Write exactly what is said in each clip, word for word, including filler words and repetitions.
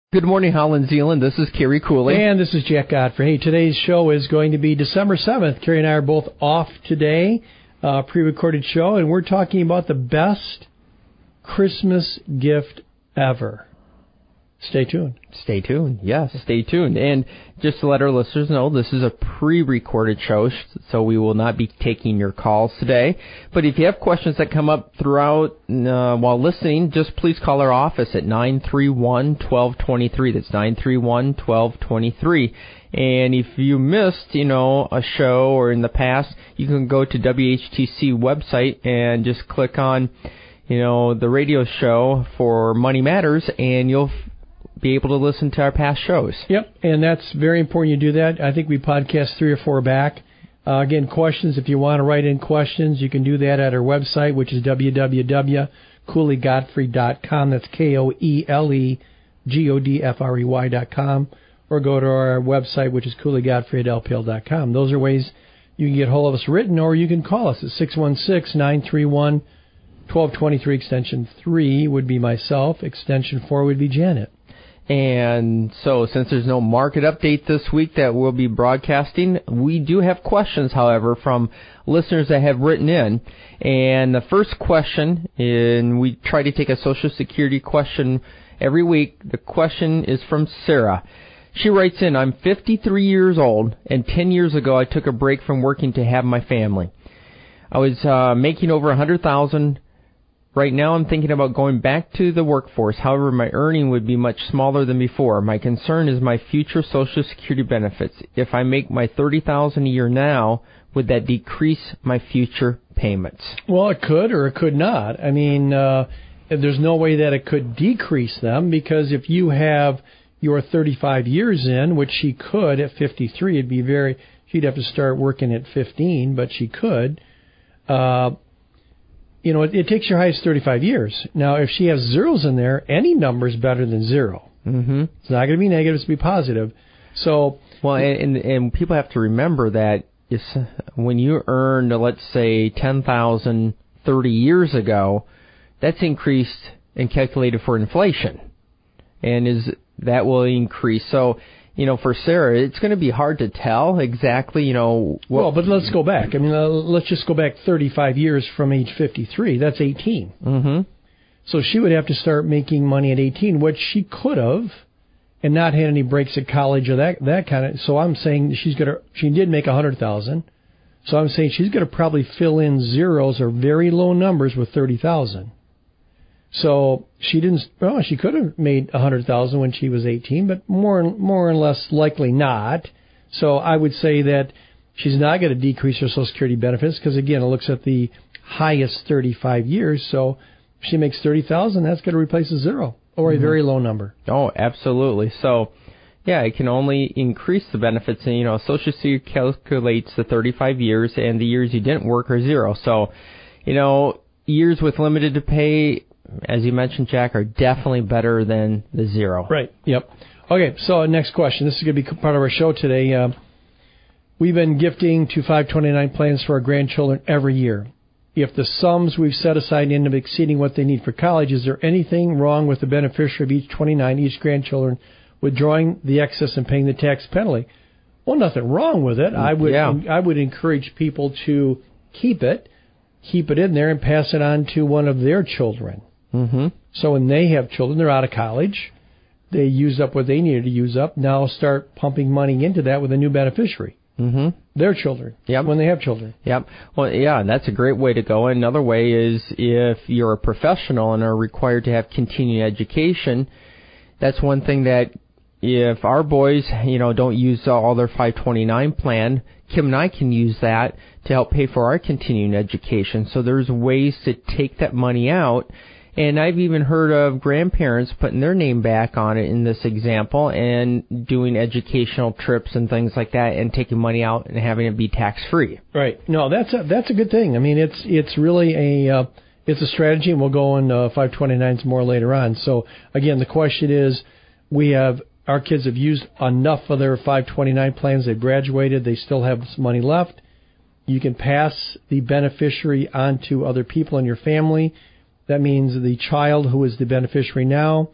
Good morning, Holland Zealand. This is Kerry Cooley. And this is Jack Godfrey. Hey, today's show is going to be December seventh. Kerry and I are both off today, uh, pre-recorded show, and we're talking about the best Christmas gift ever. Stay tuned. Stay tuned. Yes, stay tuned. And just to let our listeners know, this is a pre-recorded show, so we will not be taking your calls today. But if you have questions that come up throughout uh, while listening, just please call our office at nine three one, one two two three. That's nine three one, one two two three. And if you missed, you know, a show or in the past, you can go to W H T C website and just click on, you know, the radio show for Money Matters, and you'll be able to listen to our past shows. Yep, and that's very important you do that. I think we podcast three or four back. Uh, again, questions, if you want to write in questions, you can do that at our website, which is w w w dot cooley godfrey dot com. That's K O E L E G O D F R E Y dot com. Or go to our website, which is cooley godfrey at l p l dot com. Those are ways you can get hold of us written, or you can call us at six one six, nine three one, one two two three. Extension three would be myself. Extension four would be Janet. And so since there's no market update this week that we'll be broadcasting, we do have questions, however, from listeners that have written in. And the first question, and we try to take a Social Security question every week. The question is from Sarah. She writes in, I'm fifty-three years old, and ten years ago I took a break from working to have my family. I was uh, making over one hundred thousand dollars. Right now I'm thinking about going back to the workforce. However, my earning would be much smaller than before. My concern is my future Social Security benefits. If I make my thirty thousand dollars a year now, would that decrease my future payments? Well, it could or it could not. I mean, uh, there's no way that it could decrease them, because if you have your thirty-five years in, which she could at fifty-three, it'd be very, she'd have to start working at fifteen, but she could. Uh, You know, it, it takes your highest thirty-five years. Now, if she has zeros in there, any number is better than zero. Mm-hmm. It's not going to be negative, it's going to be positive. So, well, and, and people have to remember that if, when you earned, let's say, ten thousand dollars thirty years ago, that's increased and calculated for inflation. And is that will increase. So, you know, for Sarah, it's going to be hard to tell exactly, you know. What well, but let's go back. I mean, uh, let's just go back thirty-five years from age fifty-three. That's eighteen. Mm-hmm. So she would have to start making money at eighteen, which she could have, and not had any breaks at college or that that kind of. So I'm saying she's going to. She did make one hundred thousand dollars. So I'm saying she's going to probably fill in zeros or very low numbers with thirty thousand dollars. So she didn't. Well, she could have made a hundred thousand when she was eighteen, but more, more or less likely not. So I would say that she's not going to decrease her Social Security benefits, because again, it looks at the highest thirty-five years. So if she makes thirty thousand, that's going to replace a zero or a mm-hmm. very low number. Oh, absolutely. So yeah, it can only increase the benefits. And you know, Social Security calculates the thirty-five years, and the years you didn't work are zero. So you know, years with limited to pay, as you mentioned, Jack, are definitely better than the zero. Right. Yep. Okay, so next question. This is going to be part of our show today. Uh, we've been gifting to five twenty-nine plans for our grandchildren every year. If the sums we've set aside end up exceeding what they need for college, is there anything wrong with the beneficiary of each twenty-nine, each grandchildren, withdrawing the excess and paying the tax penalty? Well, nothing wrong with it. I would yeah. I would encourage people to keep it, keep it in there, and pass it on to one of their children. Mm-hmm. So when they have children, they're out of college, they used up what they needed to use up, now start pumping money into that with a new beneficiary. Mm-hmm. Their children, yep. when they have children. Yep. Well, yeah, that's a great way to go. Another way is if you're a professional and are required to have continuing education, that's one thing that if our boys, you know, don't use all their five twenty-nine plan, Kim and I can use that to help pay for our continuing education. So there's ways to take that money out. And I've even heard of grandparents putting their name back on it in this example and doing educational trips and things like that and taking money out and having it be tax-free. Right. No, that's a, that's a good thing. I mean, it's it's really a uh, it's a strategy, and we'll go on uh, five twenty-nines more later on. So, again, the question is, we have our kids have used enough of their five twenty-nine plans. They've graduated. They still have some money left. You can pass the beneficiary on to other people in your family. That means the child who is the beneficiary now,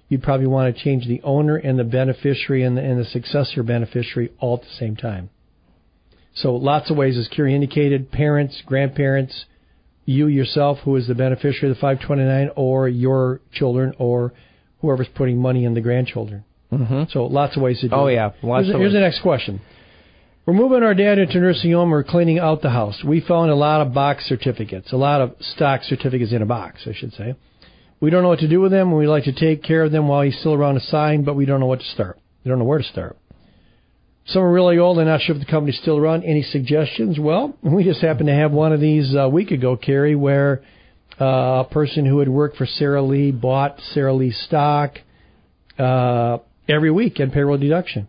you'd probably want to change the owner and the beneficiary and the, and the successor beneficiary all at the same time. So lots of ways, as Carrie indicated, parents, grandparents, you yourself, who is the beneficiary of the five twenty-nine, or your children, or whoever's putting money in the grandchildren. Mm-hmm. So lots of ways to do oh, it. Oh, yeah. Lots here's, of here's ways. the next question. We're moving our dad into a nursing home. We're cleaning out the house. We found a lot of box certificates, a lot of stock certificates in a box, I should say. We don't know what to do with them, and we like to take care of them while he's still around to sign, but we don't know what to start. We don't know where to start. Some are really old and not sure if the company's still around. Any suggestions? Well, we just happened to have one of these a week ago, Carrie, where uh, a person who had worked for Sara Lee bought Sara Lee stock uh, every week and payroll deduction.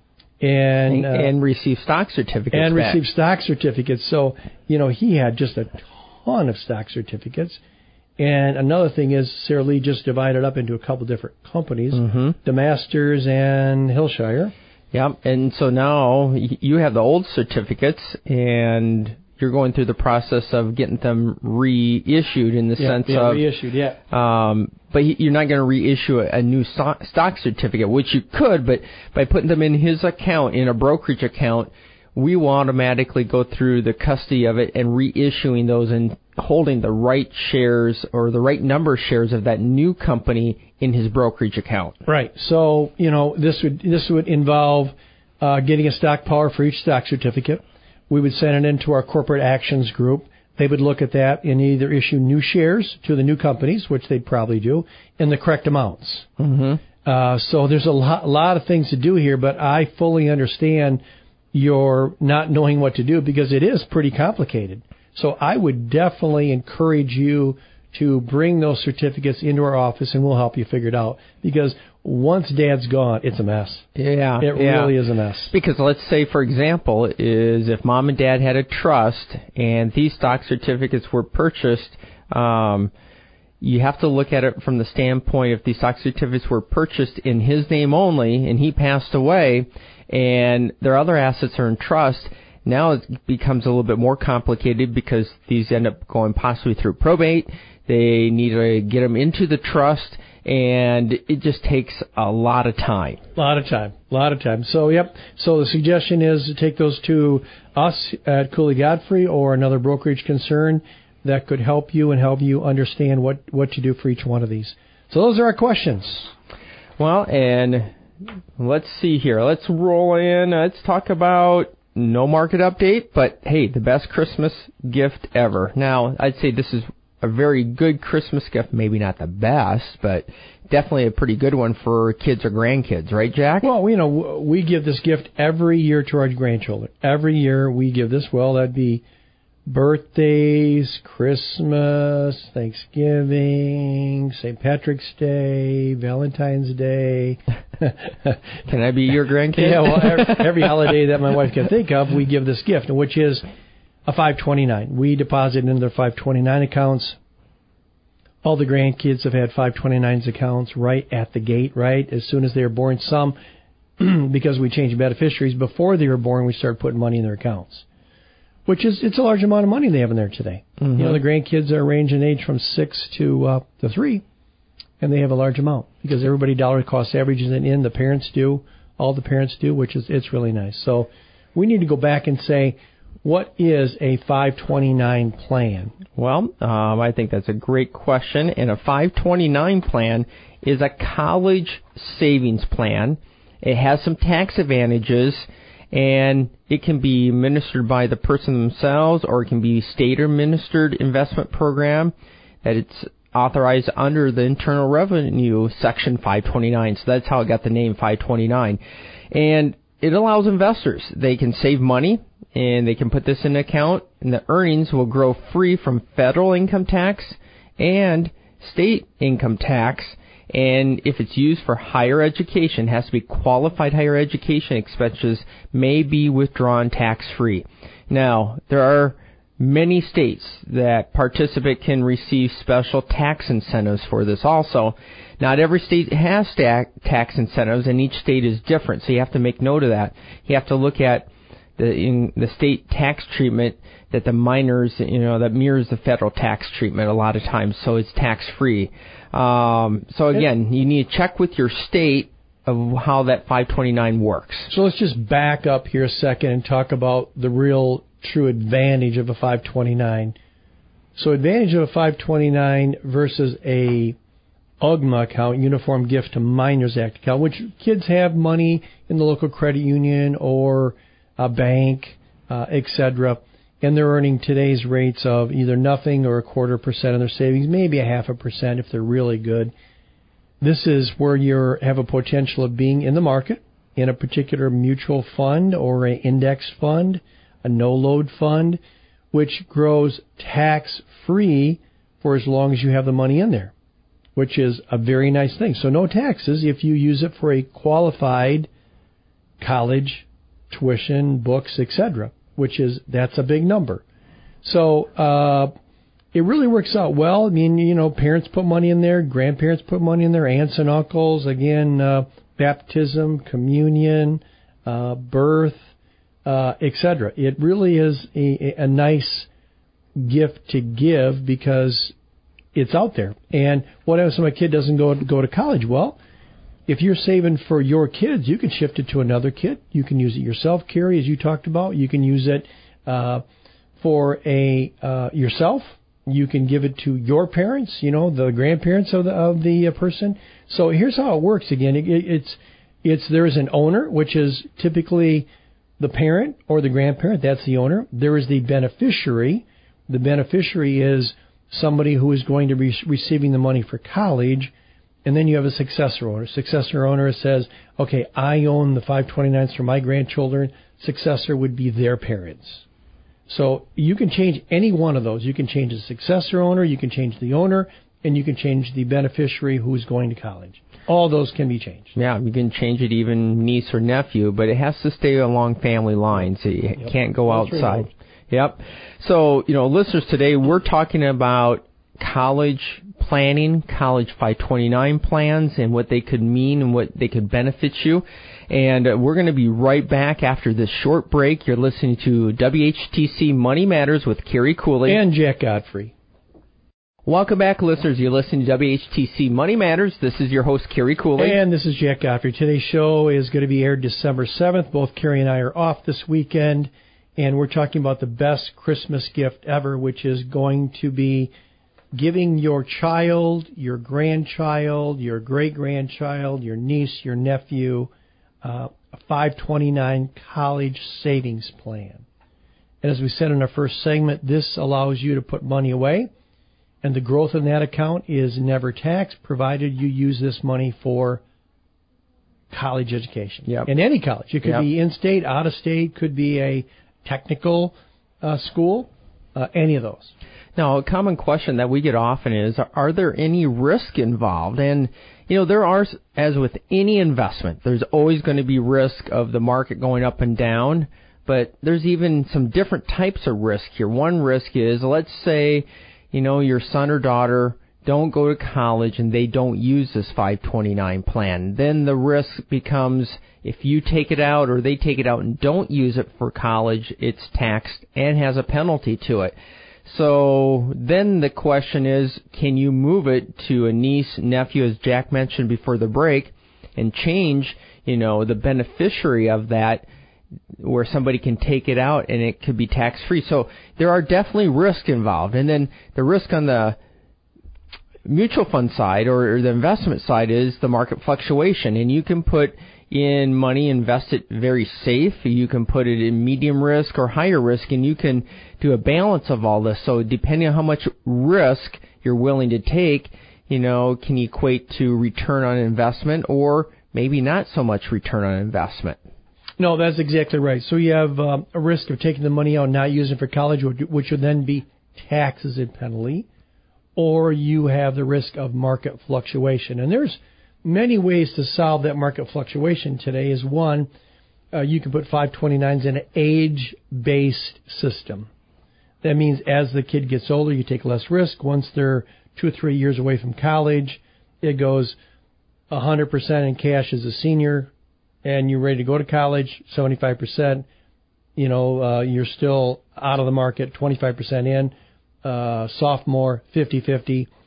And, and, uh, and receive stock certificates And back. receive stock certificates. So, you know, he had just a ton of stock certificates. And another thing is Sara Lee just divided up into a couple different companies, mm-hmm. DeMasters and Hillshire. Yep, and so now you have the old certificates, and you're going through the process of getting them reissued in the yeah, sense yeah, of reissued, yeah. Um, but you're not going to reissue a new stock certificate, which you could, but by putting them in his account, in a brokerage account, we will automatically go through the custody of it and reissuing those and holding the right shares or the right number of shares of that new company in his brokerage account. Right. So, you know, this would this would involve uh, getting a stock power for each stock certificate. We would send it into our corporate actions group. They would look at that and either issue new shares to the new companies, which they'd probably do, in the correct amounts. Mm-hmm. Uh, so there's a lot, a lot of things to do here, but I fully understand your not knowing what to do because it is pretty complicated. So I would definitely encourage you to bring those certificates into our office and we'll help you figure it out. Because once Dad's gone, it's a mess. Yeah. It yeah. really is a mess. Because let's say, for example, is if Mom and Dad had a trust and these stock certificates were purchased, um, you have to look at it from the standpoint if these stock certificates were purchased in his name only and he passed away and their other assets are in trust. Now it becomes a little bit more complicated because these end up going possibly through probate. They need to get them into the trust, and it just takes a lot of time. A lot of time. A lot of time. So, yep. So the suggestion is to take those to us at Cooley Godfrey or another brokerage concern that could help you and help you understand what, what to do for each one of these. So those are our questions. Well, and let's see here. Let's roll in. Let's talk about no market update, but hey, the best Christmas gift ever. Now, I'd say this is a very good Christmas gift, maybe not the best, but definitely a pretty good one for kids or grandkids, right, Jack? Well, you know, we give this gift every year to our grandchildren. Every year we give this. Well, that'd be birthdays, Christmas, Thanksgiving, Saint Patrick's Day, Valentine's Day. Can I be your grandkid? Yeah, well, every, every holiday that my wife can think of, we give this gift, which is a five twenty-nine. We deposit into their five twenty-nine accounts. All the grandkids have had five twenty-nines accounts right at the gate, right? As soon as they were born. Some, because we changed beneficiaries, before they were born, we started putting money in their accounts. Which is, it's a large amount of money they have in there today. Mm-hmm. You know, the grandkids are ranging in age from six to uh, to three, and they have a large amount because everybody dollar cost averages it in. The parents do, all the parents do, which is it's really nice. So we need to go back and say, what is a five twenty-nine plan? Well, um, I think that's a great question. And a five twenty-nine plan is a college savings plan. It has some tax advantages. And it can be administered by the person themselves, or it can be state-administered investment program that it's authorized under the Internal Revenue Section five twenty-nine. So that's how it got the name five twenty-nine. And it allows investors. They can save money, and they can put this in an account, and the earnings will grow free from federal income tax and state income tax. And if it's used for higher education, it has to be qualified higher education expenses, may be withdrawn tax-free. Now, there are many states that participant can receive special tax incentives for this also. Not every state has tax incentives, and each state is different, so you have to make note of that. You have to look at the in the state tax treatment that the minors, you know, that mirrors the federal tax treatment a lot of times, so it's tax-free. Um, so again, you need to check with your state of how that five twenty-nine works. So let's just back up here a second and talk about the real true advantage of a five twenty-nine. So advantage of a five twenty-nine versus a U G M A account, Uniform Gift to Minors Act account, which kids have money in the local credit union or a bank, uh, et cetera, and they're earning today's rates of either nothing or a quarter percent of their savings, maybe a half a percent if they're really good. This is where you have a potential of being in the market in a particular mutual fund or an index fund, a no-load fund, which grows tax-free for as long as you have the money in there, which is a very nice thing. So no taxes if you use it for a qualified college tuition, books, et cetera, which is, that's a big number. So uh, it really works out well. I mean, you know, parents put money in there, grandparents put money in there, aunts and uncles, again, uh, baptism, communion, uh, birth, uh, et cetera. It really is a, a nice gift to give because it's out there. And what if my kid doesn't go go to college? Well, if you're saving for your kids, you can shift it to another kid. You can use it yourself, Carrie, as you talked about. You can use it uh, for a uh, yourself. You can give it to your parents, you know, the grandparents of the of the uh, person. So here's how it works. Again, it, it's it's there is an owner, which is typically the parent or the grandparent. That's the owner. There is the beneficiary. The beneficiary is somebody who is going to be receiving the money for college, and then you have a successor owner. Successor owner says, okay, I own the five twenty-nines for my grandchildren. Successor would be their parents. So you can change any one of those. You can change the successor owner, you can change the owner, and you can change the beneficiary who's going to college. All those can be changed. Yeah, you can change it even niece or nephew, but it has to stay along family lines. So you yep. can't go All outside. Yep. So, you know, listeners, today we're talking about college planning, college five twenty-nine plans, and what they could mean and what they could benefit you. And uh, we're going to be right back after this short break. You're listening to W H T C Money Matters with Carrie Cooley and Jack Godfrey. Welcome back, listeners. You're listening to W H T C Money Matters. This is your host, Carrie Cooley. And this is Jack Godfrey. Today's show is going to be aired December seventh. Both Carrie and I are off this weekend, and we're talking about the best Christmas gift ever, which is going to be giving your child, your grandchild, your great-grandchild, your niece, your nephew, uh, a five twenty-nine college savings plan. And as we said in our first segment, this allows you to put money away, and the growth in that account is never taxed, provided you use this money for college education. Yep. In any college. It could yep. be in-state, out-of-state, could be a technical uh, school, uh, any of those. Now, a common question that we get often is, are there any risk involved? And, you know, there are, as with any investment, there's always going to be risk of the market going up and down, but there's even some different types of risk here. One risk is, let's say, you know, your son or daughter don't go to college and they don't use this five twenty-nine plan. Then the risk becomes, if you take it out or they take it out and don't use it for college, it's taxed and has a penalty to it. So then the question is, can you move it to a niece, nephew, as Jack mentioned before the break, and change, you know, the beneficiary of that, where somebody can take it out and it could be tax-free. So there are definitely risks involved. And then the risk on the mutual fund side or, or the investment side is the market fluctuation. And you can put in money, invest it very safe. You can put it in medium risk or higher risk, and you can do a balance of all this. So depending on how much risk you're willing to take, you know, can equate to return on investment or maybe not so much return on investment. No, that's exactly right. So you have um, a risk of taking the money out and not using it for college, which would then be taxes and penalty, or you have the risk of market fluctuation. And there's many ways to solve that market fluctuation today. Is one, uh, you can put five twenty-nines in an age-based system. That means as the kid gets older, you take less risk. Once they're two or three years away from college, it goes one hundred percent in cash as a senior, and you're ready to go to college, seventy-five percent. You know, uh, you're still out of the market, twenty-five percent in. Uh, sophomore, fifty-fifty.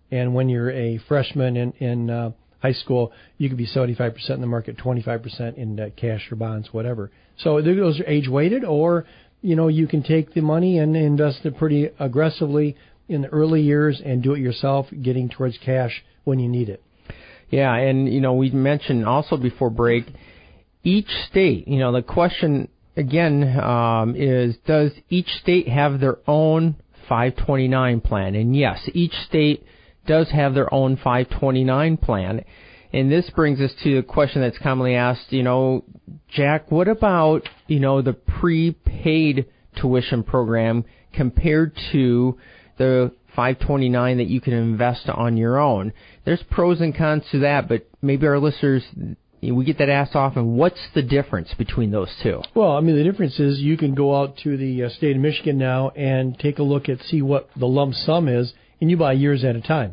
And when you're a freshman in, in uh, high school, you could be seventy-five percent in the market, twenty-five percent in uh, cash or bonds, whatever. So those are age-weighted, or, you know, you can take the money and invest it pretty aggressively in the early years and do it yourself, getting towards cash when you need it. Yeah, and, you know, we mentioned also before break, each state, you know, the question, again, um, is does each state have their own five twenty-nine plan? And yes, each state does have their own five twenty-nine plan. And this brings us to a question that's commonly asked, you know, Jack, what about, you know, the prepaid tuition program compared to the five twenty-nine that you can invest on your own? There's pros and cons to that, but maybe our listeners, we get that asked often. What's the difference between those two? Well, I mean, the difference is you can go out to the uh, state of Michigan now and take a look at, see what the lump sum is, and you buy years at a time.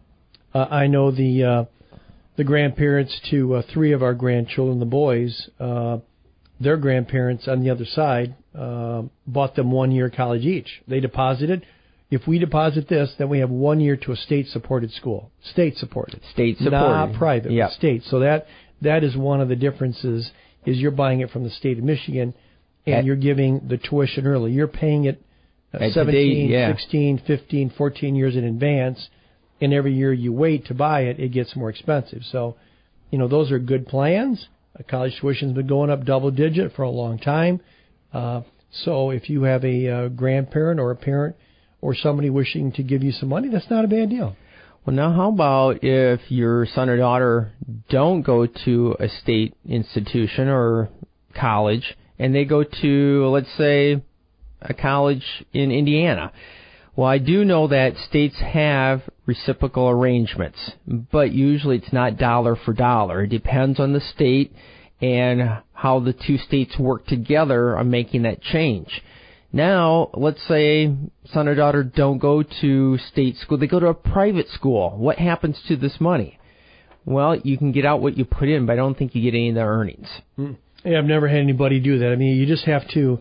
Uh, I know the uh, the grandparents to uh, three of our grandchildren, the boys, uh, their grandparents on the other side uh, bought them one year college each. They deposited. If we deposit this, then we have one year to a state-supported school. State-supported. State-supported. Not private, yep. but state. So that that is one of the differences, is you're buying it from the state of Michigan, and At, you're giving the tuition early. You're paying it uh, seventeen, today, yeah. sixteen, fifteen, fourteen years in advance, and every year you wait to buy it, it gets more expensive. So, you know, those are good plans. Uh, college tuition's been going up double-digit for a long time. Uh, so if you have a uh, grandparent or a parent or somebody wishing to give you some money, that's not a bad deal. Well, now how about if your son or daughter don't go to a state institution or college, and they go to, let's say, a college in Indiana? Well, I do know that states have reciprocal arrangements, but usually it's not dollar for dollar. It depends on the state and how the two states work together on making that change. Now, let's say son or daughter don't go to state school. They go to a private school. What happens to this money? Well, you can get out what you put in, but I don't think you get any of the earnings. Mm. Yeah, I've never had anybody do that. I mean, you just have to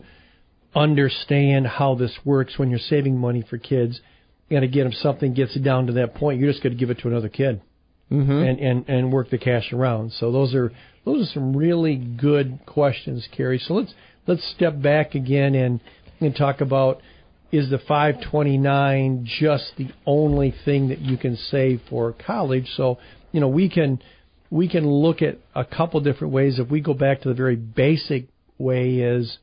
understand how this works when you're saving money for kids. And again, if something gets down to that point, you're just going to give it to another kid mm-hmm. and, and, and work the cash around. So those are those are some really good questions, Carrie. So let's let's step back again and and talk about, is the five twenty-nine just the only thing that you can save for college? So, you know, we can we can look at a couple different ways. If we go back to the very basic way, is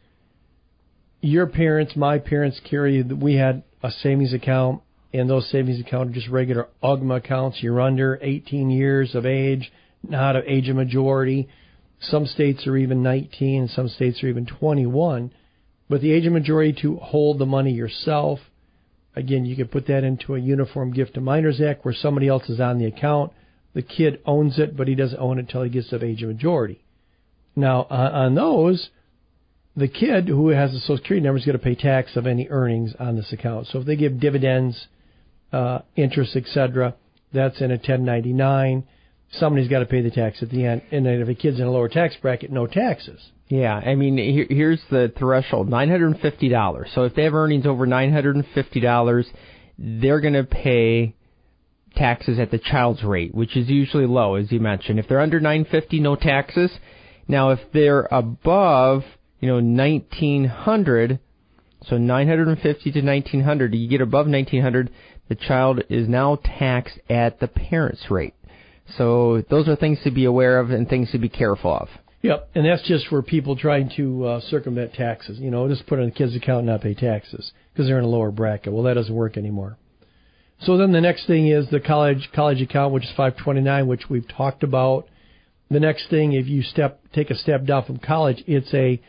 your parents, my parents, Carrie, we had a savings account, and those savings accounts are just regular U G M A accounts. You're under eighteen years of age, not of age of majority. Some states are even nineteen, and some states are even twenty-one. But the age of majority to hold the money yourself, again, you can put that into a Uniform Gift to Minors Act where somebody else is on the account. The kid owns it, but he doesn't own it until he gets of age of majority. Now, uh, on those, the kid who has the Social Security number is going to pay tax of any earnings on this account. So if they give dividends, uh, interest, et cetera, that's in a ten ninety-nine. Somebody's got to pay the tax at the end. And then if a kid's in a lower tax bracket, no taxes. Yeah, I mean, here, here's the threshold, nine hundred fifty dollars. So if they have earnings over nine hundred fifty dollars, they're going to pay taxes at the child's rate, which is usually low, as you mentioned. If they're under nine hundred fifty dollars, no taxes. Now, if they're above, you know, nineteen hundred dollars, so nine hundred fifty to nineteen hundred dollars, you get above nineteen hundred dollars, the child is now taxed at the parent's rate. So those are things to be aware of and things to be careful of. Yep, and that's just for people trying to uh, circumvent taxes. You know, just put it in the kid's account and not pay taxes because they're in a lower bracket. Well, that doesn't work anymore. So then the next thing is the college college account, which is five twenty-nine, which we've talked about. The next thing, if you step take a step down from college, it's a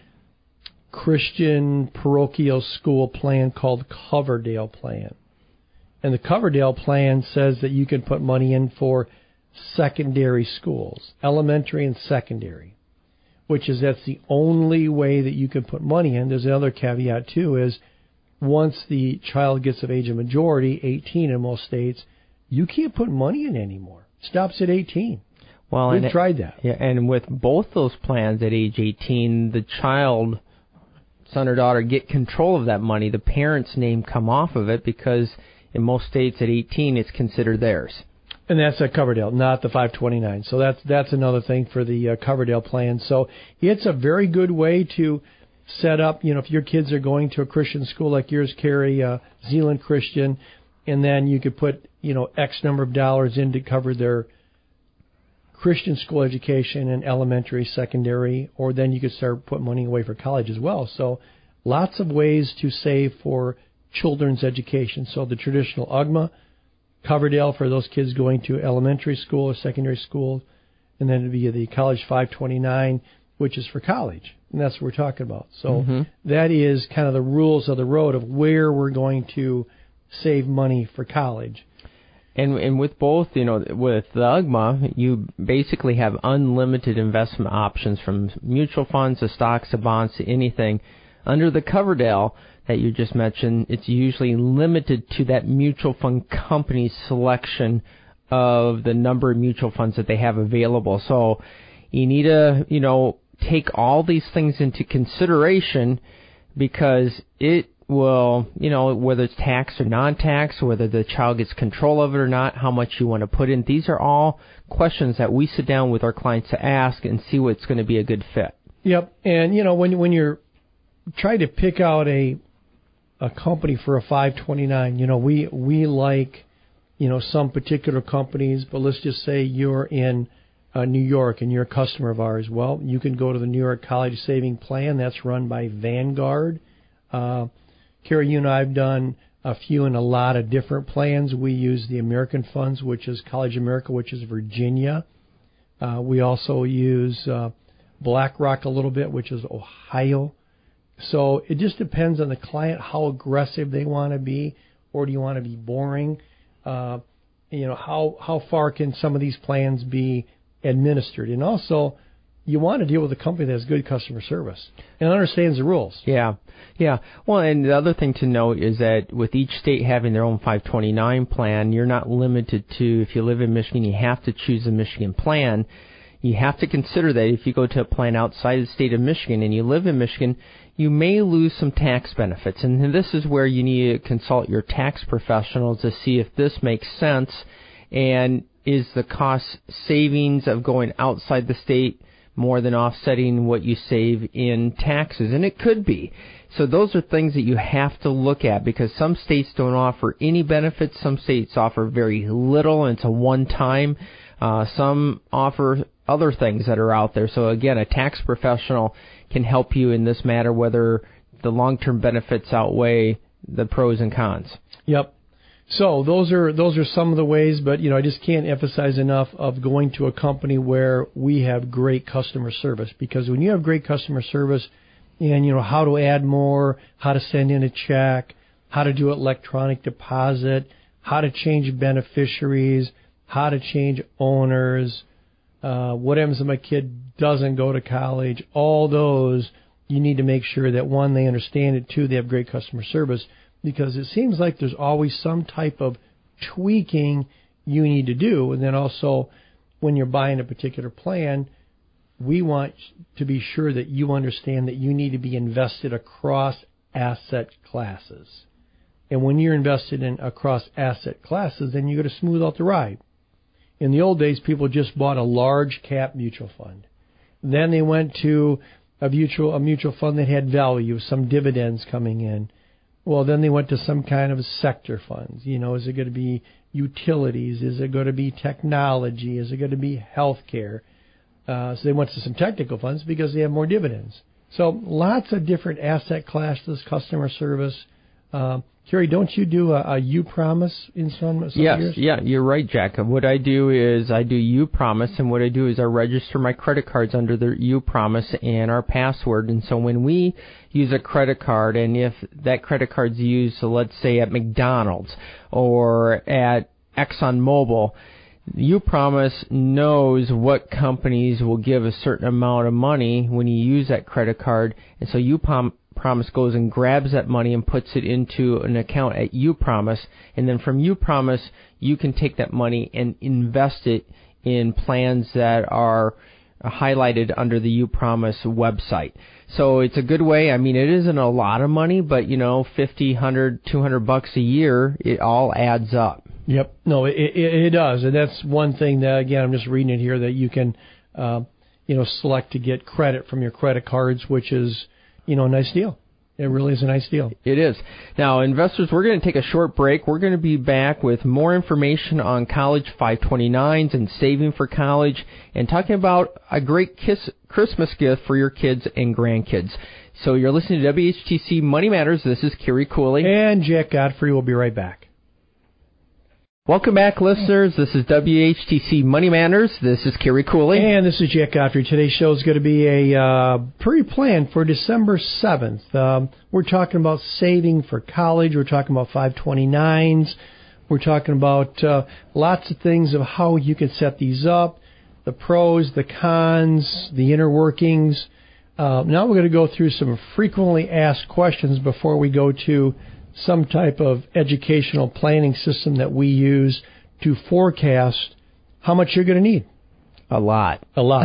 Christian parochial school plan called Coverdale Plan. And the Coverdale Plan says that you can put money in for secondary schools, elementary and secondary, which is that's the only way that you can put money in. There's another caveat, too, is once the child gets of age of majority, eighteen in most states, you can't put money in anymore. It stops at eighteen. Well, We've and tried that. Yeah, and with both those plans at age eighteen, the child, son or daughter, get control of that money. The parent's name come off of it because in most states at eighteen, it's considered theirs. And that's at Coverdale, not the five twenty-nine. So that's that's another thing for the uh, Coverdale plan. So it's a very good way to set up, you know, if your kids are going to a Christian school like yours, Carrie, uh, Zeeland Christian, and then you could put, you know, X number of dollars in to cover their Christian school education in elementary, secondary, or then you could start putting money away for college as well. So lots of ways to save for children's education. So the traditional U G M A, Coverdale for those kids going to elementary school or secondary school, and then it'd be the College five twenty-nine, which is for college, and that's what we're talking about. So mm-hmm. that is kind of the rules of the road of where we're going to save money for college. And and with both, you know, with the U G M A, you basically have unlimited investment options from mutual funds to stocks to bonds to anything. Under the Coverdale that you just mentioned, it's usually limited to that mutual fund company's selection of the number of mutual funds that they have available. So you need to, you know, take all these things into consideration because it will, you know, whether it's tax or non-tax, whether the child gets control of it or not, how much you want to put in. These are all questions that we sit down with our clients to ask and see what's going to be a good fit. Yep. And, you know, when when you're trying to pick out a a company for a five twenty-nine, you know, we, we like, you know, some particular companies, but let's just say you're in uh, New York and you're a customer of ours. Well, you can go to the New York College Saving Plan. That's run by Vanguard. Uh, Carrie, you and I have done a few and a lot of different plans. We use the American Funds, which is College America, which is Virginia. Uh, we also use uh, BlackRock a little bit, which is Ohio. So it just depends on the client, how aggressive they want to be, or do you want to be boring? Uh, you know, how how far can some of these plans be administered? And also, you want to deal with a company that has good customer service and understands the rules. Yeah, yeah. Well, and the other thing to note is that with each state having their own five twenty-nine plan, you're not limited to, if you live in Michigan, you have to choose a Michigan plan. You have to consider that if you go to a plan outside the state of Michigan and you live in Michigan, you may lose some tax benefits. And this is where you need to consult your tax professionals to see if this makes sense and is the cost savings of going outside the state more than offsetting what you save in taxes. And it could be. So those are things that you have to look at because some states don't offer any benefits. Some states offer very little and it's a one-time. Uh, some offer other things that are out there. So again, a tax professional can help you in this matter, whether the long-term benefits outweigh the pros and cons. Yep. So those are those are some of the ways, but you know I just can't emphasize enough of going to a company where we have great customer service, because when you have great customer service, and you know how to add more, how to send in a check, how to do electronic deposit, how to change beneficiaries, how to change owners, uh, what happens if my kid doesn't go to college, all those, you need to make sure that, one, they understand it, two, they have great customer service, because it seems like there's always some type of tweaking you need to do. And then also, when you're buying a particular plan, we want to be sure that you understand that you need to be invested across asset classes. And when you're invested in across asset classes, then you got to smooth out the ride. In the old days, people just bought a large cap mutual fund. Then they went to a mutual a mutual fund that had value, some dividends coming in. Well, then they went to some kind of sector funds. You know, is it going to be utilities? Is it going to be technology? Is it going to be healthcare? Uh, so they went to some technical funds because they have more dividends. So lots of different asset classes, customer service. Uh, Kerry, don't you do a, a uPromise in some, some yes, years? Yeah, you're right, Jack. What I do is I do uPromise, and what I do is I register my credit cards under the uPromise and our password. And so when we use a credit card, and if that credit card's used, so let's say at McDonald's or at ExxonMobil, uPromise knows what companies will give a certain amount of money when you use that credit card, and so uPromise goes and grabs that money and puts it into an account at uPromise, and then from uPromise you can take that money and invest it in plans that are highlighted under the You Promise website. So it's a good way. I mean, it isn't a lot of money, but, you know, fifty, one hundred, two hundred bucks a year, it all adds up. Yep. No, it, it, it does. And that's one thing that, again, I'm just reading it here, that you can, uh, you know, select to get credit from your credit cards, which is, you know, a nice deal. It really is a nice deal. It is. Now, investors, we're going to take a short break. We're going to be back with more information on college five twenty-nines and saving for college, and talking about a great kiss, Christmas gift for your kids and grandkids. So you're listening to W H T C Money Matters. This is Kerry Cooley. And Jack Godfrey. Will be right back. Welcome back, listeners. This is W H T C Money Matters. This is Kerry Cooley. And this is Jack Godfrey. Today's show is going to be a uh, pre-planned for December seventh. Um, we're talking about saving for college. We're talking about five twenty-nines. We're talking about uh, lots of things of how you can set these up, the pros, the cons, the inner workings. Uh, now we're going to go through some frequently asked questions before we go to some type of educational planning system that we use to forecast how much you're going to need. A lot. A lot.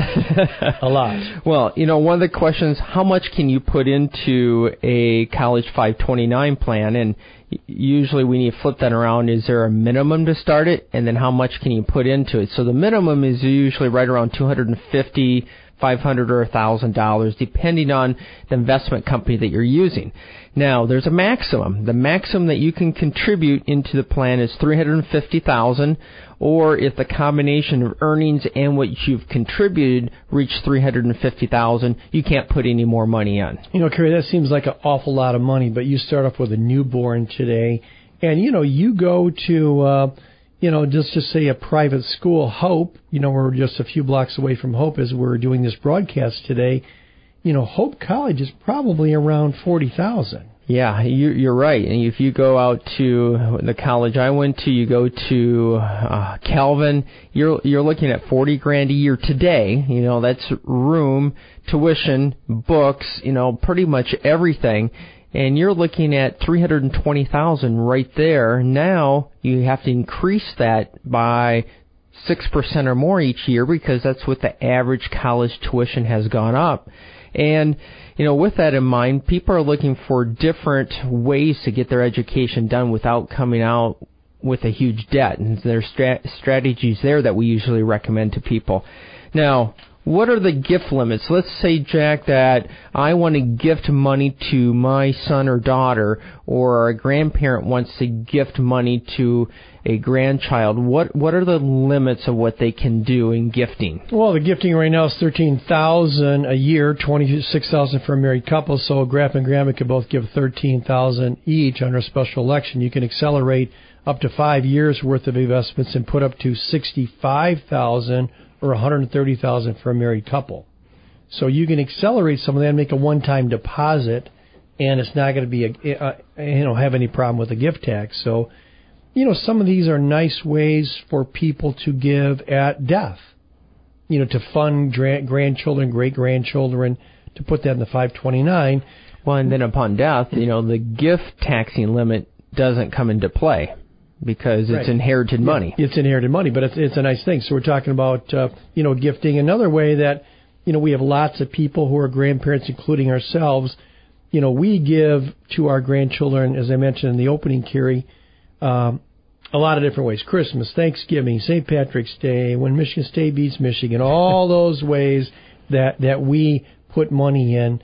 A lot. Well, you know, one of the questions, how much can you put into a college five twenty-nine plan? And usually we need to flip that around. Is there a minimum to start it? And then how much can you put into it? So the minimum is usually right around two hundred fifty dollars, five hundred dollars, or one thousand dollars, depending on the investment company that you're using. Now, there's a maximum. The maximum that you can contribute into the plan is three hundred fifty thousand dollars, or if the combination of earnings and what you've contributed reach three hundred fifty thousand dollars, you can't put any more money in. You know, Kerry, that seems like an awful lot of money, but you start off with a newborn today, and, you know, you go to, uh, you know, just to say a private school, Hope, you know, we're just a few blocks away from Hope as we're doing this broadcast today. You know, Hope College is probably around forty thousand dollars. Yeah, you, you're right. And if you go out to the college I went to, you go to uh, Calvin, you're you're looking at forty grand a year today. You know, that's room, tuition, books, you know, pretty much everything. And you're looking at three hundred twenty thousand dollars right there. Now you have to increase that by six percent or more each year, because that's what the average college tuition has gone up. And, you know, with that in mind, people are looking for different ways to get their education done without coming out with a huge debt. And there's stra- strategies there that we usually recommend to people. Now, what are the gift limits? Let's say, Jack, that I want to gift money to my son or daughter, or a grandparent wants to gift money to a grandchild. What what are the limits of what they can do in gifting? Well, the gifting right now is thirteen thousand dollars a year, twenty-six thousand dollars for a married couple. So grandpa and grandma could both give thirteen thousand dollars each under a special election. You can accelerate up to five years worth of investments and put up to sixty-five thousand dollars or one hundred thirty thousand dollars for a married couple. So you can accelerate some of that and make a one-time deposit, and it's not going to be a, a you know have any problem with the gift tax. So, you know, some of these are nice ways for people to give at death. You know, to fund gra- grandchildren, great-grandchildren, to put that in the five twenty-nine. Well, and then upon death, you know, the gift taxing limit doesn't come into play, because it's right. inherited money. Yeah, it's inherited money, but it's it's a nice thing. So we're talking about, uh, you know, gifting. Another way that, you know, we have lots of people who are grandparents, including ourselves. You know, we give to our grandchildren, as I mentioned in the opening, Kerry, um, a lot of different ways. Christmas, Thanksgiving, Saint Patrick's Day, when Michigan State beats Michigan, all those ways that, that we put money in.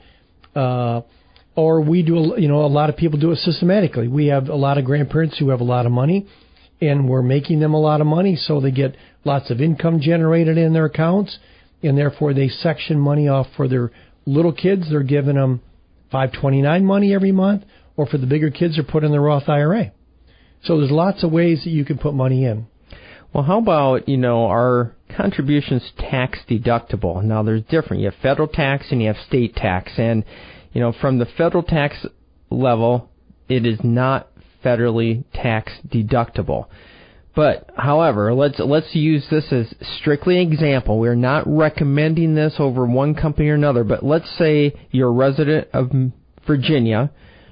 Uh Or we do, you know, a lot of people do it systematically. We have a lot of grandparents who have a lot of money, and we're making them a lot of money, so they get lots of income generated in their accounts, and therefore they section money off for their little kids. They're giving them five twenty-nine money every month, or for the bigger kids, they're putting in the Roth I R A. So there's lots of ways that you can put money in. Well, how about, you know, our contributions tax deductible? Now, there's different. You have federal tax and you have state tax, and you know, from the federal tax level, it is not federally tax deductible. But, however, let's let's use this as strictly an example. We're not recommending this over one company or another, but let's say you're a resident of Virginia,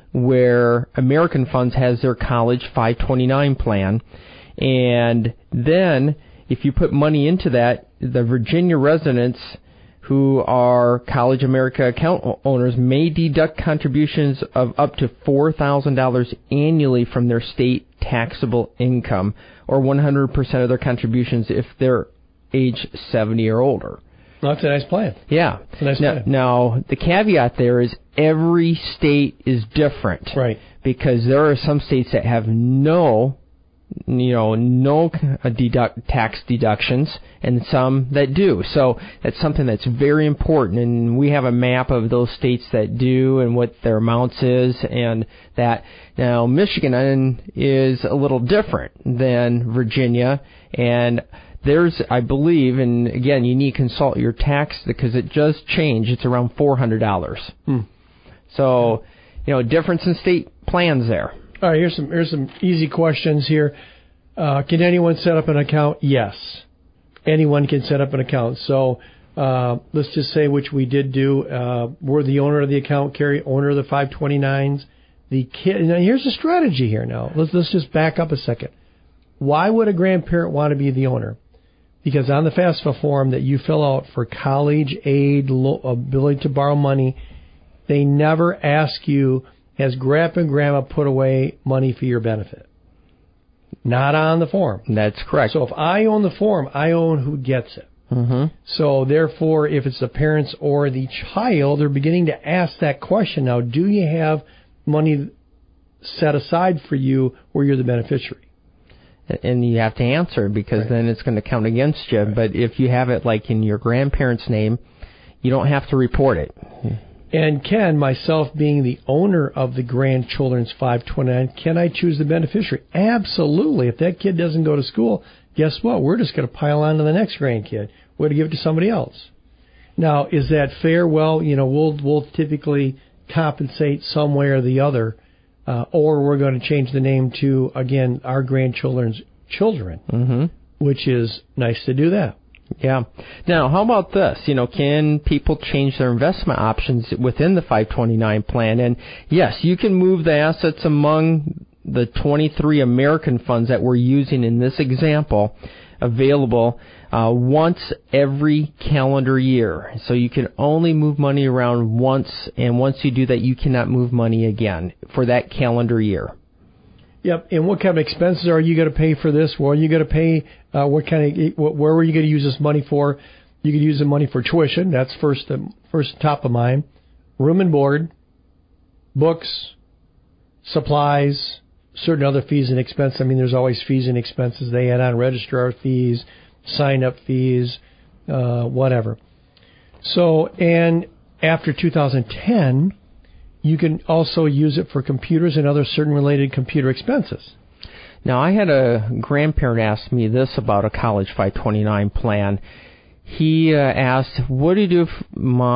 where American Funds has their college five twenty-nine plan, and then if you put money into that, the Virginia residents who are College America account owners may deduct contributions of up to four thousand dollars annually from their state taxable income, or one hundred percent of their contributions if they're age seventy or older. Well, that's a nice plan. Yeah. It's a nice now, plan. now, the caveat there is every state is different. Right. Because there are some states that have no, you know, no deduct, tax deductions, and some that do. So that's something that's very important, and we have a map of those states that do and what their amounts is, and that. Now, Michigan is a little different than Virginia, and there's, I believe, and again, you need to consult your tax because it does change. It's around four hundred dollars. Hmm. So, you know, difference in state plans there. All right, here's some here's some easy questions here. Uh, can anyone set up an account? Yes. Anyone can set up an account. So uh, let's just say, which we did do, uh, we're the owner of the account, Carrie, owner of the five twenty-nines. The kid. Now, here's the strategy here now. Let's, let's just back up a second. Why would a grandparent want to be the owner? Because on the FAFSA form that you fill out for college aid, lo- ability to borrow money, they never ask you, has Grandpa and Grandma put away money for your benefit? Not on the form. That's correct. So if I own the form, I own who gets it. Mm-hmm. So therefore, if it's the parents or the child, they're beginning to ask that question now, do you have money set aside for you where you're the beneficiary? And you have to answer because right. then it's going to count against you. Right. But if you have it like in your grandparents' name, you don't have to report it. And Ken, myself being the owner of the grandchildren's five twenty-nine, can I choose the beneficiary? Absolutely. If that kid doesn't go to school, guess what? We're just going to pile on to the next grandkid. We're going to give it to somebody else. Now, is that fair? Well, you know, we'll we'll typically compensate some way or the other. Uh, or we're going to change the name to, again, our grandchildren's children, mm-hmm. which is nice to do that. Yeah. Now, how about this? You know, can people change their investment options within the five twenty-nine plan? And yes, you can move the assets among the twenty-three American funds that we're using in this example available uh, once every calendar year. So you can only move money around once, and once you do that, you cannot move money again for that calendar year. Yep. And what kind of expenses are you going to pay for this? Well, you going to pay uh, what kind of what, where were you going to use this money for? You could use the money for tuition. That's first um, first top of mind. Room and board, books, supplies, certain other fees and expenses. I mean, there's always fees and expenses. They add on registrar fees, sign-up fees, uh, whatever. So, and after two thousand ten, you can also use it for computers and other certain related computer expenses. Now, I had a grandparent ask me this about a college five twenty-nine plan. He uh, asked, what do you do if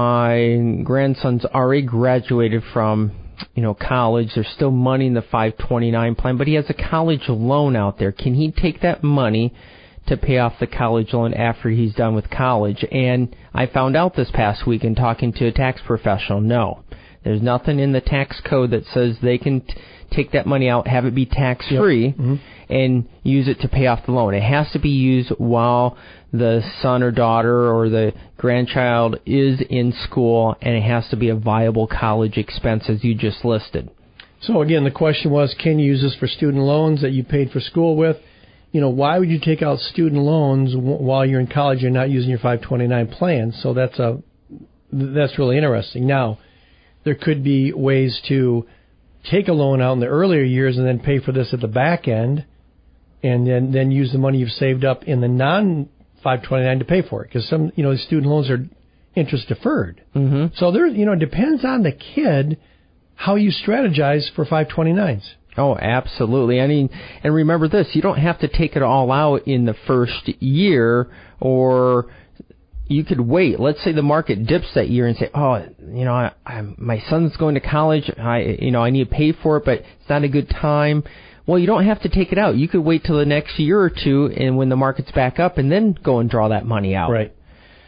my grandson's already graduated from you know, college, there's still money in the five twenty-nine plan, but he has a college loan out there. Can he take that money to pay off the college loan after he's done with college? And I found out this past week in talking to a tax professional, no. There's nothing in the tax code that says they can t- take that money out, have it be tax-free, yep. mm-hmm. and use it to pay off the loan. It has to be used while the son or daughter or the grandchild is in school, and it has to be a viable college expense as you just listed. So again, the question was, can you use this for student loans that you paid for school with? You know, why would you take out student loans w- while you're in college and not using your five twenty-nine plan? So that's a that's really interesting. Now, there could be ways to take a loan out in the earlier years and then pay for this at the back end, and then, then use the money you've saved up in the non five twenty-nine to pay for it, because some, you know, the student loans are interest deferred. Mm-hmm. So there, you know, it depends on the kid how you strategize for five twenty-nines. Oh, absolutely. I mean, and remember this, you don't have to take it all out in the first year, or you could wait. Let's say the market dips that year and say, oh, you know, I, I, my son's going to college. I, you know, I need to pay for it, but it's not a good time. Well, you don't have to take it out. You could wait till the next year or two, and when the market's back up, and then go and draw that money out. Right.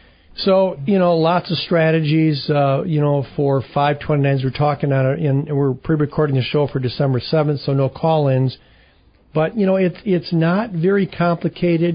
So, you know, lots of strategies, uh, you know, for five twenty-nines. We're talking on it, and we're pre-recording the show for December seventh, so no call-ins. But, you know, it's it's not very complicated.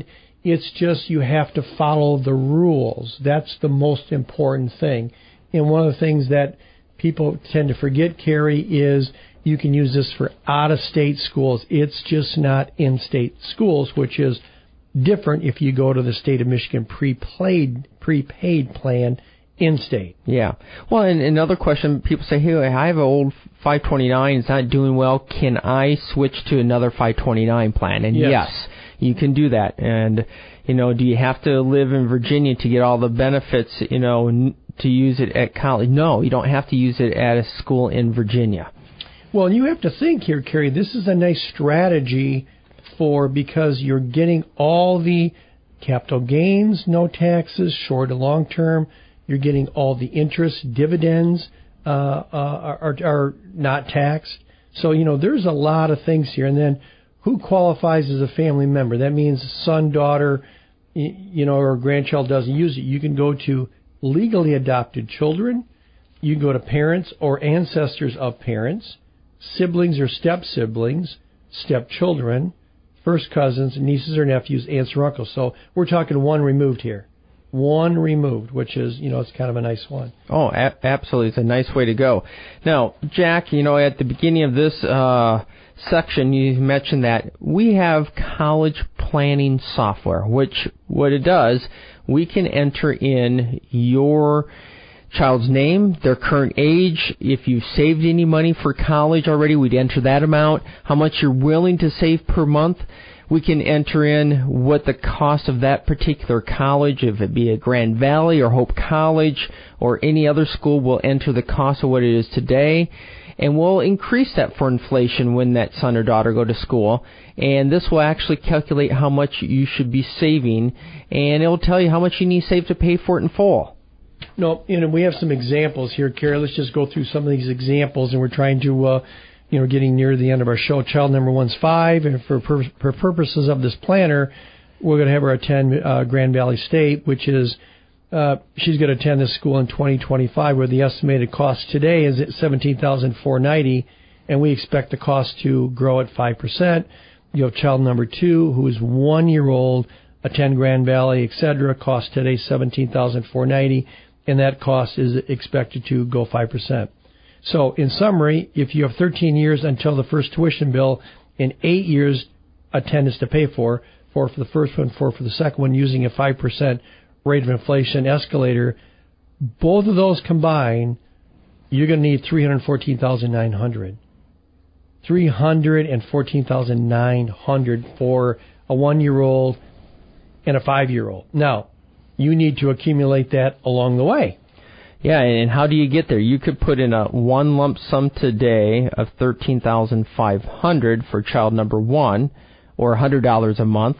It's just you have to follow the rules. That's the most important thing. And one of the things that people tend to forget, Carrie, is you can use this for out-of-state schools. It's just not in-state schools, which is different if you go to the state of Michigan prepaid prepaid plan in-state. Yeah. Well, and another question, people say, hey, I have an old five twenty-nine, it's not doing well. Can I switch to another five twenty-nine plan? And yes, yes you can do that. And, you know, do you have to live in Virginia to get all the benefits, you know, n- to use it at college? No, you don't have to use it at a school in Virginia. Well, and you have to think here, Kerry, this is a nice strategy for, because you're getting all the capital gains, no taxes, short and long term. You're getting all the interest, dividends uh, uh, are, are not taxed. So, you know, there's a lot of things here. And then who qualifies as a family member? That means son, daughter, you know, or grandchild doesn't use it. You can go to legally adopted children. You can go to parents or ancestors of parents, siblings or step-siblings, stepchildren, first cousins, nieces or nephews, aunts or uncles. So we're talking one removed here. One removed, which is, you know, it's kind of a nice one. Oh, a- absolutely. It's a nice way to go. Now, Jack, you know, at the beginning of this uh, section, you mentioned that we have college planning software, which what it does, we can enter in your child's name, their current age, if you've saved any money for college already, we'd enter that amount, how much you're willing to save per month. We can enter in what the cost of that particular college, if it be a Grand Valley or Hope College or any other school, we'll enter the cost of what it is today. And we'll increase that for inflation when that son or daughter go to school. And this will actually calculate how much you should be saving. And it will tell you how much you need to save to pay for it in full. No, you know, we have some examples here, Carrie. Let's just go through some of these examples. And we're trying to... Uh, You know, getting near the end of our show. Child number one's five, and for, for, for purposes of this planner, we're going to have her attend uh, Grand Valley State, which is, uh, she's going to attend this school in twenty twenty-five, where the estimated cost today is at seventeen thousand four hundred ninety dollars, and we expect the cost to grow at five percent. You have child number two, who is one year old, attend Grand Valley, et cetera, cost today seventeen thousand four hundred ninety dollars, and that cost is expected to go five percent. So, in summary, if you have thirteen years until the first tuition bill and eight years attendance to pay for, four for the first one, four for the second one, using a five percent rate of inflation escalator, both of those combined, you're going to need three hundred fourteen thousand nine hundred dollars. three hundred fourteen thousand nine hundred dollars for a one-year-old and a five-year-old. Now, you need to accumulate that along the way. Yeah, and how do you get there? You could put in a one lump sum today of thirteen thousand five hundred dollars for child number one, or one hundred dollars a month,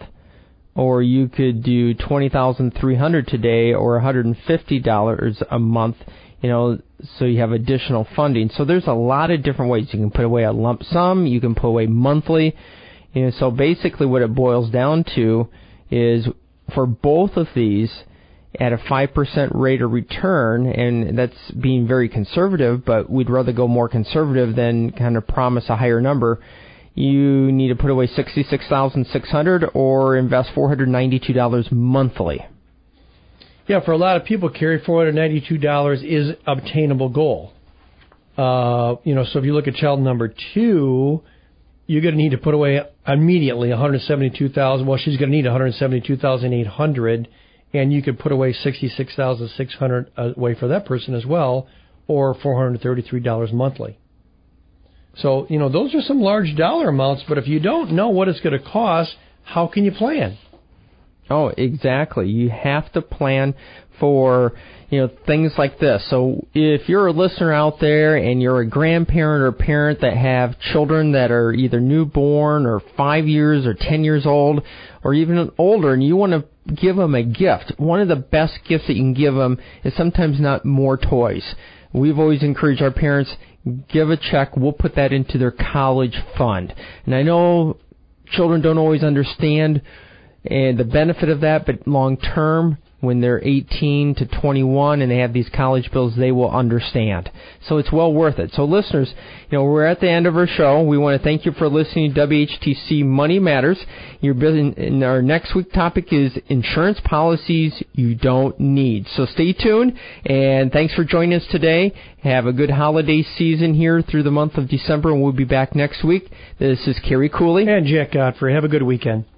or you could do twenty thousand three hundred dollars today, or one hundred fifty dollars a month, you know, so you have additional funding. So there's a lot of different ways. You can put away a lump sum, you can put away monthly. You know, so basically what it boils down to is for both of these, at a five percent rate of return, and that's being very conservative, but we'd rather go more conservative than kind of promise a higher number, you need to put away sixty-six thousand six hundred dollars or invest four hundred ninety-two dollars monthly. Yeah, for a lot of people, Carrie, four hundred ninety-two dollars is an obtainable goal. Uh, you know, so if you look at child number two, you're going to need to put away immediately one hundred seventy-two thousand dollars. Well, she's going to need one hundred seventy-two thousand eight hundred dollars. And you could put away sixty-six thousand six hundred dollars away for that person as well, or four hundred thirty-three dollars monthly. So, you know, those are some large dollar amounts, but if you don't know what it's going to cost, how can you plan? Oh, exactly. You have to plan for, you know, things like this. So if you're a listener out there and you're a grandparent or parent that have children that are either newborn or five years or ten years old or even older, and you want to give them a gift, one of the best gifts that you can give them is sometimes not more toys. We've always encouraged our parents, give a check, we'll put that into their college fund. And I know children don't always understand and the benefit of that, but long term, when they're eighteen to twenty-one and they have these college bills, they will understand. So it's well worth it. So listeners, you know, we're at the end of our show. We want to thank you for listening to W H T C Money Matters. Your business, and our next week topic is insurance policies you don't need. So stay tuned, and thanks for joining us today. Have a good holiday season here through the month of December, and we'll be back next week. This is Kerry Cooley. And Jack Godfrey. Have a good weekend.